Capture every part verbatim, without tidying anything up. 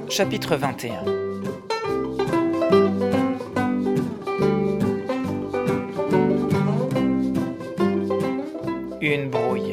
Chapitre vingt et un. Une brouille.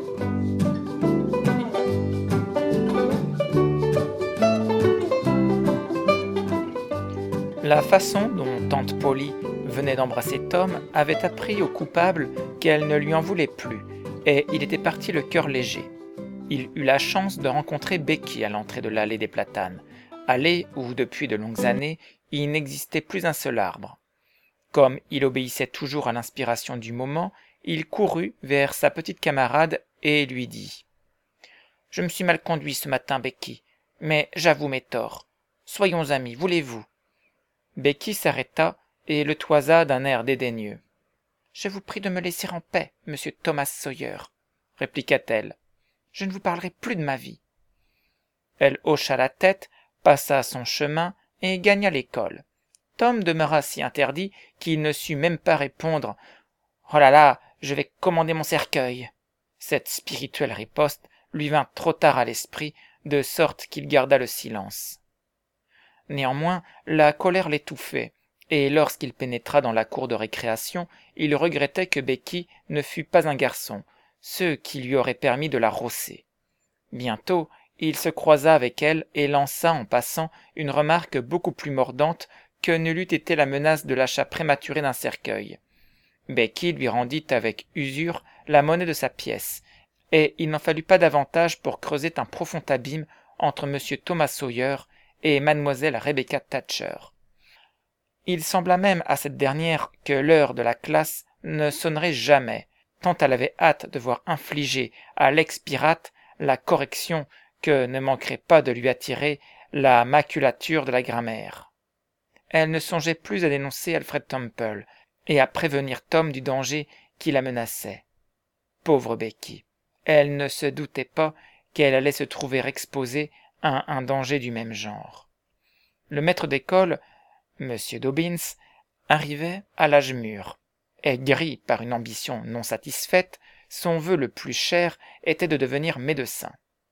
La façon dont tante Polly venait d'embrasser Tom avait appris au coupable qu'elle ne lui en voulait plus, et il était parti le cœur léger. Il eut la chance de rencontrer Becky à l'entrée de l'allée des Platanes, allée où, depuis de longues années, il n'existait plus un seul arbre. Comme il obéissait toujours à l'inspiration du moment, il courut vers sa petite camarade et lui dit « Je me suis mal conduit ce matin, Becky, mais j'avoue mes torts. Soyons amis, voulez-vous » Becky s'arrêta et le toisa d'un air dédaigneux. « Je vous prie de me laisser en paix, monsieur Thomas Sawyer, » répliqua-t-elle. « Je ne vous parlerai plus de ma vie. » Elle hocha la tête, passa son chemin et gagna l'école. Tom demeura si interdit qu'il ne sut même pas répondre « Oh là là, je vais commander mon cercueil !» Cette spirituelle riposte lui vint trop tard à l'esprit, de sorte qu'il garda le silence. Néanmoins, la colère l'étouffait, et lorsqu'il pénétra dans la cour de récréation, il regrettait que Becky ne fût pas un garçon, ce qui lui aurait permis de la rosser. Bientôt, il se croisa avec elle et lança en passant une remarque beaucoup plus mordante que ne l'eût été la menace de l'achat prématuré d'un cercueil. Becky lui rendit avec usure la monnaie de sa pièce, et il n'en fallut pas davantage pour creuser un profond abîme entre monsieur Thomas Sawyer et mademoiselle Rebecca Thatcher. Il sembla même à cette dernière que l'heure de la classe ne sonnerait jamais, tant elle avait hâte de voir infliger à l'ex-pirate la correction que ne manquerait pas de lui attirer la maculature de la grammaire. Elle ne songeait plus à dénoncer Alfred Temple et à prévenir Tom du danger qui la menaçait. Pauvre Becky, elle ne se doutait pas qu'elle allait se trouver exposée à un danger du même genre. Le maître d'école, M. Dobbins, arrivait à l'âge mûr. Aigri par une ambition non satisfaite, son vœu le plus cher était de devenir médecin.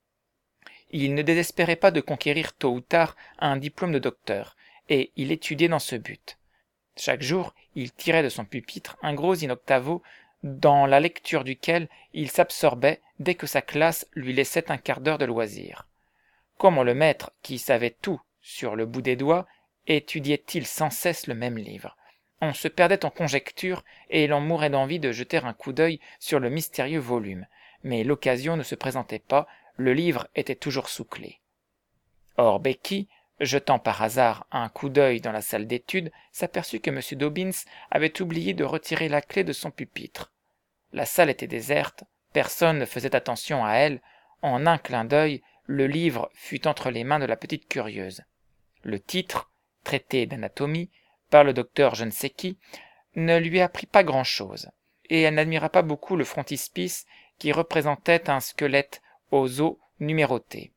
Il ne désespérait pas de conquérir tôt ou tard un diplôme de docteur, et il étudiait dans ce but. Chaque jour, il tirait de son pupitre un gros in-octavo dans la lecture duquel il s'absorbait dès que sa classe lui laissait un quart d'heure de loisir. Comment le maître, qui savait tout sur le bout des doigts, étudiait-il sans cesse le même livre? On se perdait en conjectures et l'on mourait d'envie de jeter un coup d'œil sur le mystérieux volume, mais l'occasion ne se présentait pas, le livre était toujours sous clé. Or Becky, jetant par hasard un coup d'œil dans la salle d'études, s'aperçut que M. Dobbins avait oublié de retirer la clé de son pupitre. La salle était déserte, personne ne faisait attention à elle, en un clin d'œil, le livre fut entre les mains de la petite curieuse. Le titre, traité d'anatomie, par le docteur je ne sais qui, ne lui apprit pas grand-chose, et elle n'admira pas beaucoup le frontispice qui représentait un squelette aux os numérotés.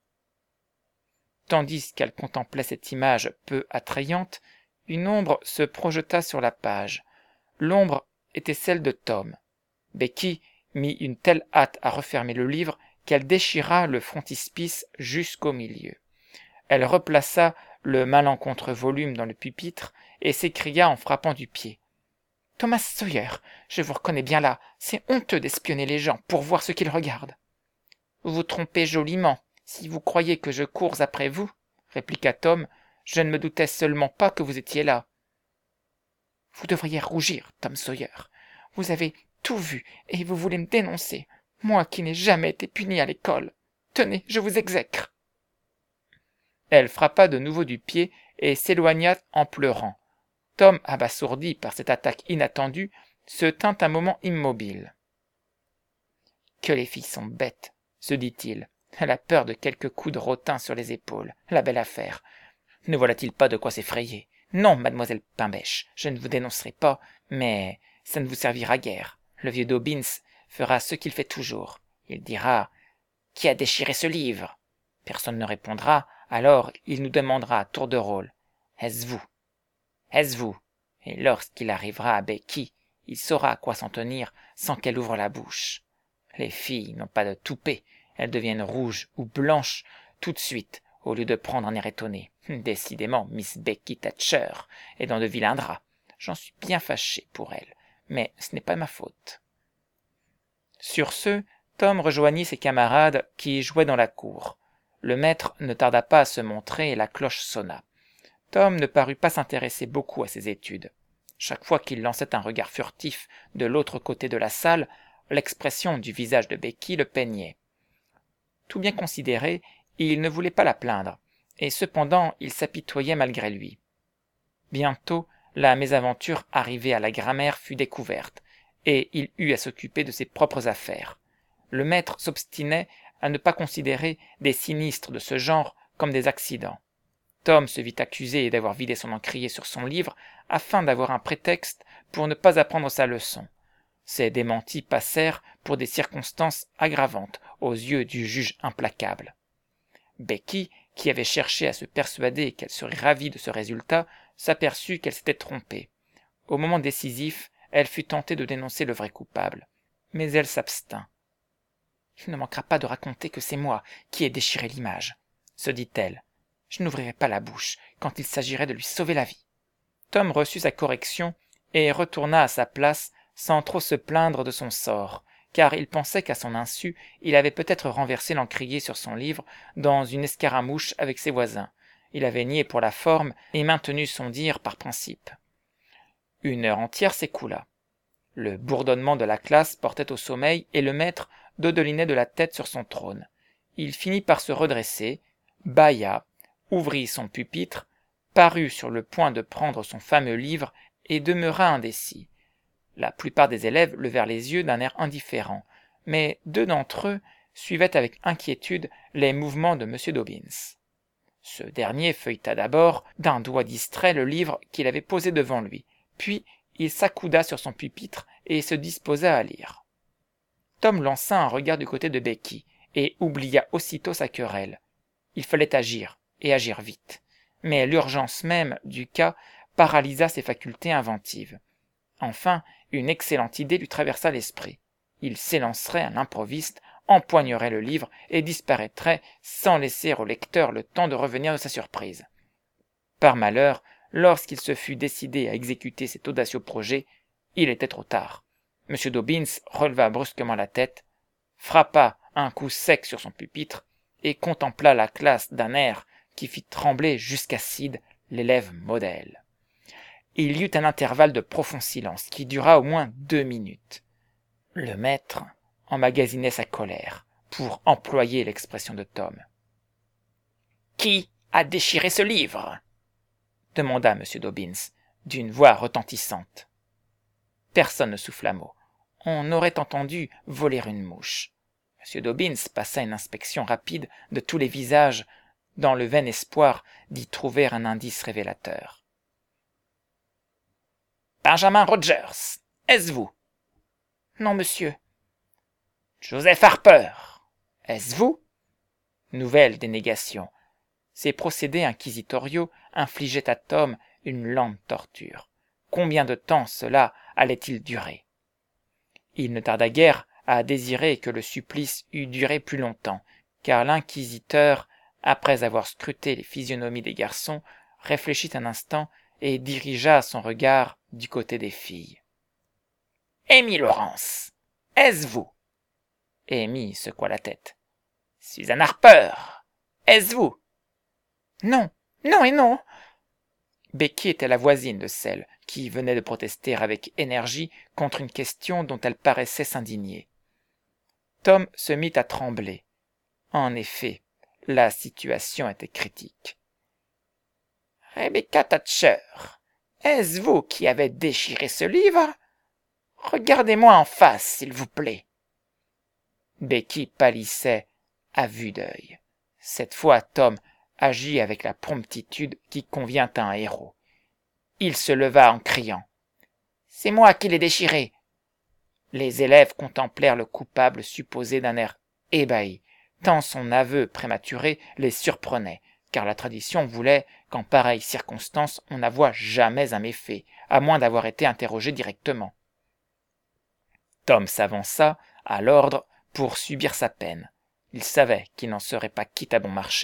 Tandis qu'elle contemplait cette image peu attrayante, une ombre se projeta sur la page. L'ombre était celle de Tom. Becky mit une telle hâte à refermer le livre qu'elle déchira le frontispice jusqu'au milieu. Elle replaça le malencontreux volume dans le pupitre et s'écria en frappant du pied. « Thomas Sawyer, je vous reconnais bien là, c'est honteux d'espionner les gens pour voir ce qu'ils regardent. »« Vous vous trompez joliment, si vous croyez que je cours après vous, » répliqua Tom, « je ne me doutais seulement pas que vous étiez là. »« Vous devriez rougir, Tom Sawyer. Vous avez tout vu et vous voulez me dénoncer, moi qui n'ai jamais été puni à l'école. Tenez, je vous exècre. » Elle frappa de nouveau du pied et s'éloigna en pleurant. Tom, abasourdi par cette attaque inattendue, se tint un moment immobile. « Que les filles sont bêtes, » se dit-il. « Elle a peur de quelques coups de rotin sur les épaules, la belle affaire. Ne voilà-t-il pas de quoi s'effrayer? Non, mademoiselle Pain-Bêche, je ne vous dénoncerai pas, mais ça ne vous servira guère. Le vieux Dobbins fera ce qu'il fait toujours. Il dira « Qui a déchiré ce livre ?» Personne ne répondra, alors il nous demandera à tour de rôle « Est-ce vous ? Est-ce vous ?» Et lorsqu'il arrivera à Becky, il saura à quoi s'en tenir sans qu'elle ouvre la bouche. Les filles n'ont pas de toupet, elles deviennent rouges ou blanches tout de suite au lieu de prendre un air étonné. Décidément, Miss Becky Thatcher est dans de vilains draps. J'en suis bien fâché pour elle, mais ce n'est pas ma faute. Sur ce, Tom rejoignit ses camarades qui jouaient dans la cour. Le maître ne tarda pas à se montrer et la cloche sonna. Tom ne parut pas s'intéresser beaucoup à ses études. Chaque fois qu'il lançait un regard furtif de l'autre côté de la salle, l'expression du visage de Becky le peignait. Tout bien considéré, il ne voulait pas la plaindre, et cependant il s'apitoyait malgré lui. Bientôt, la mésaventure arrivée à la grammaire fut découverte, et il eut à s'occuper de ses propres affaires. Le maître s'obstinait à ne pas considérer des sinistres de ce genre comme des accidents. Tom se vit accusé d'avoir vidé son encrier sur son livre afin d'avoir un prétexte pour ne pas apprendre sa leçon. Ces démentis passèrent pour des circonstances aggravantes aux yeux du juge implacable. Becky, qui avait cherché à se persuader qu'elle serait ravie de ce résultat, s'aperçut qu'elle s'était trompée. Au moment décisif, elle fut tentée de dénoncer le vrai coupable, mais elle s'abstint. « Il ne manquera pas de raconter que c'est moi qui ai déchiré l'image, » se dit-elle. « Je n'ouvrirai pas la bouche quand il s'agirait de lui sauver la vie. » Tom reçut sa correction et retourna à sa place sans trop se plaindre de son sort, car il pensait qu'à son insu, il avait peut-être renversé l'encrier sur son livre dans une escaramouche avec ses voisins. Il avait nié pour la forme et maintenu son dire par principe. Une heure entière s'écoula. Le bourdonnement de la classe portait au sommeil et le maître dodelinait de la tête sur son trône. Il finit par se redresser, bâilla, ouvrit son pupitre, parut sur le point de prendre son fameux livre et demeura indécis. La plupart des élèves levèrent les yeux d'un air indifférent, mais deux d'entre eux suivaient avec inquiétude les mouvements de M. Dobbins. Ce dernier feuilleta d'abord d'un doigt distrait le livre qu'il avait posé devant lui, puis il s'accouda sur son pupitre et se disposa à lire. Tom lança un regard du côté de Becky et oublia aussitôt sa querelle. Il fallait agir, et agir vite. Mais l'urgence même du cas paralysa ses facultés inventives. Enfin, une excellente idée lui traversa l'esprit. Il s'élancerait à l'improviste, empoignerait le livre et disparaîtrait sans laisser au lecteur le temps de revenir de sa surprise. Par malheur, lorsqu'il se fut décidé à exécuter cet audacieux projet, il était trop tard. M. Dobbins releva brusquement la tête, frappa un coup sec sur son pupitre et contempla la classe d'un air qui fit trembler jusqu'à Sid, l'élève modèle. Il y eut un intervalle de profond silence qui dura au moins deux minutes. Le maître emmagasinait sa colère, pour employer l'expression de Tom. « Qui a déchiré ce livre ?» demanda M. Dobbins, d'une voix retentissante. Personne ne souffla mot. On aurait entendu voler une mouche. M. Dobbins passa une inspection rapide de tous les visages, dans le vain espoir d'y trouver un indice révélateur. « Benjamin Rogers, est-ce vous ?»« Non, monsieur. »« Joseph Harper, est-ce vous ?» Nouvelle dénégation. Ces procédés inquisitoriaux infligeaient à Tom une lente torture. Combien de temps cela allait-il durer? Il ne tarda guère à désirer que le supplice eût duré plus longtemps, car l'inquisiteur, après avoir scruté les physionomies des garçons, réfléchit un instant et dirigea son regard du côté des filles. « Amy Lawrence, est-ce vous ?» Amy secoua la tête. « Suzanne Harper, est-ce vous ?» « Non, non et non !» Becky était la voisine de celle qui venait de protester avec énergie contre une question dont elle paraissait s'indigner. Tom se mit à trembler. En effet, la situation était critique. « Rebecca Thatcher, est-ce vous qui avez déchiré ce livre? Regardez-moi en face, s'il vous plaît. » Becky pâlissait à vue d'œil. Cette fois, Tom agit avec la promptitude qui convient à un héros. Il se leva en criant « C'est moi qui l'ai déchiré !» Les élèves contemplèrent le coupable supposé d'un air ébahi, tant son aveu prématuré les surprenait, car la tradition voulait qu'en pareille circonstance on n'avoue jamais un méfait, à moins d'avoir été interrogé directement. Tom s'avança, à l'ordre, pour subir sa peine. Il savait qu'il n'en serait pas quitte à bon marché,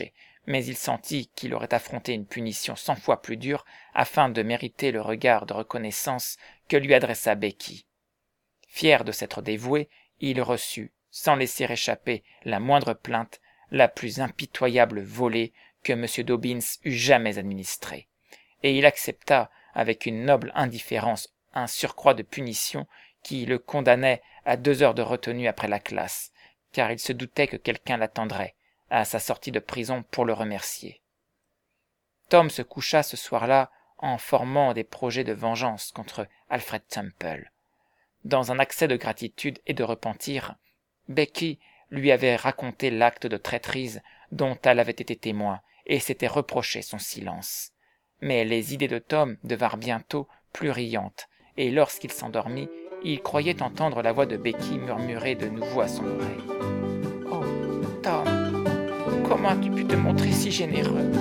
mais il sentit qu'il aurait affronté une punition cent fois plus dure afin de mériter le regard de reconnaissance que lui adressa Becky. Fier de s'être dévoué, il reçut, sans laisser échapper la moindre plainte, la plus impitoyable volée que M. Dobbins eût jamais administrée, et il accepta avec une noble indifférence un surcroît de punition qui le condamnait à deux heures de retenue après la classe, car il se doutait que quelqu'un l'attendrait à sa sortie de prison pour le remercier. Tom se coucha ce soir-là en formant des projets de vengeance contre Alfred Temple. Dans un accès de gratitude et de repentir, Becky lui avait raconté l'acte de traîtrise dont elle avait été témoin et s'était reproché son silence. Mais les idées de Tom devinrent bientôt plus riantes, et lorsqu'il s'endormit, il croyait entendre la voix de Becky murmurer de nouveau à son oreille. « Oh, Tom, comment as-tu pu te montrer si généreux ?